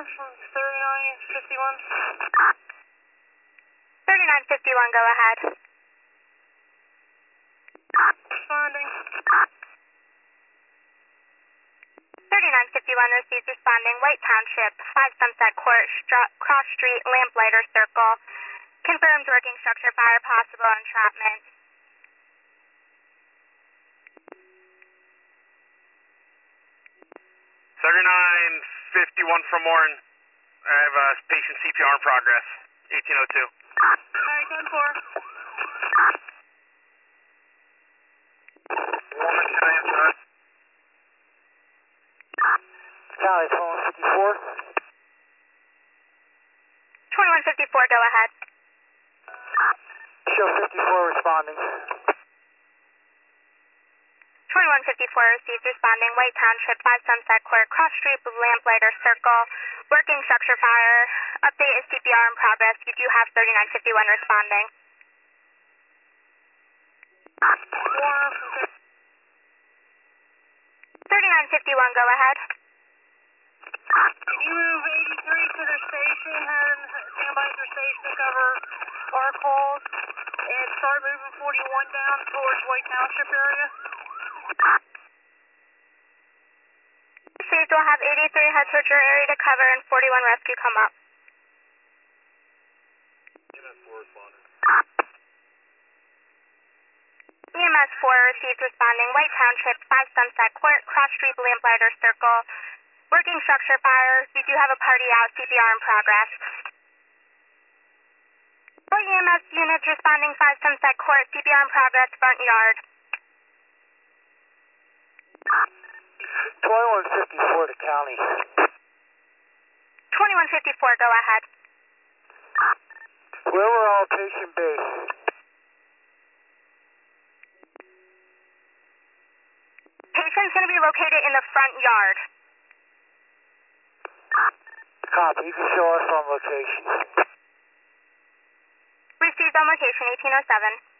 from 3951. 3951, go ahead. Responding. 3951 received responding, White Township, 5 Sunset Court, Cross Street, Lamplighter Circle. Confirmed working structure fire, possible entrapment. 3951 from Warren. I have a patient CPR in progress. 1802. Alright, 10-4. Warren, can I answer that? Cali, 2154. 2154, go ahead. Show 54 responding. 2154 received responding, White Township, 5 Sunset Court, Cross Street, Lamplighter Circle, working structure fire. Update is CPR in progress. You do have 3951 responding. Warren from 3951, go ahead. Can you move 83 to their station, have them stand by at their station to cover our calls, and start moving 41 down towards White Township area? Received, we'll have 83 head towards your area to cover and 41 rescue come up. EMS 4 received responding, White Township, 5 Sunset Court, Cross Street, Lamplighter Circle, working structure fire. You do have a party out, CPR in progress. All EMS units responding, 5 Sunset Court, CPR in progress, front yard. 2154 to county. 2154, go ahead. Where were all patient based? Patient's going to be located in the front yard. Copy, you can show us on location. Received on location, 1807.